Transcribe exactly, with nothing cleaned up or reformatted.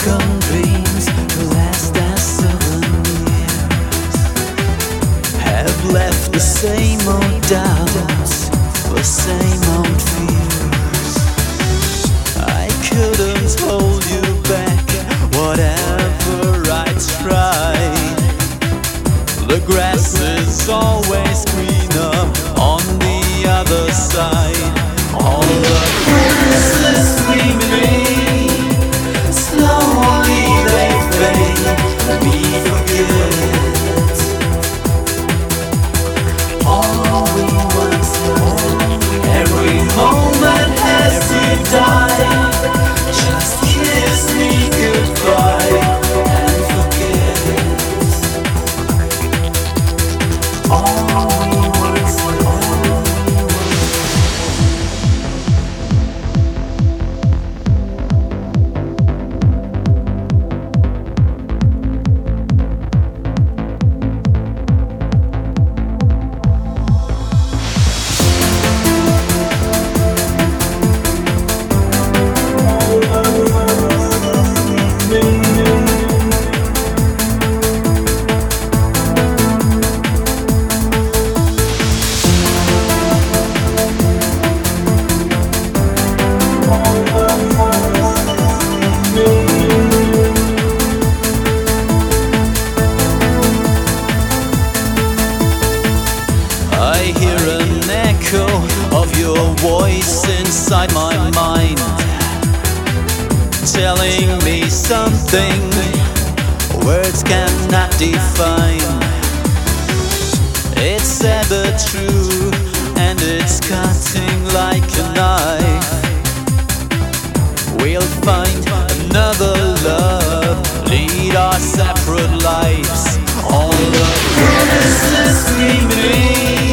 broken dreams to last as souvenirs have left the same old doubts, the same old fears. I couldn't hold you back, whatever I tried. The grass is always greener on the other side. All the voices screaming, slowly they fade, let me forget all we once had. Every moment has to die. Just kiss me goodbye and forget all we once had. I hear an echo of your voice inside my mind, telling me something words cannot define. It's ever true and it's cutting like a knife. We'll find another love, lead our separate lives. All the voices screaming,